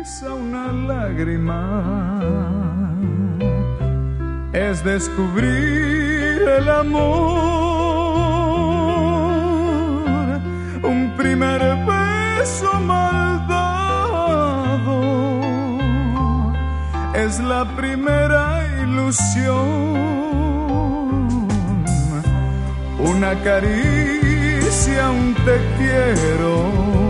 risa, una lágrima. Es descubrir el amor, un primer beso mal dado, es la primera ilusión, una caricia, un te quiero,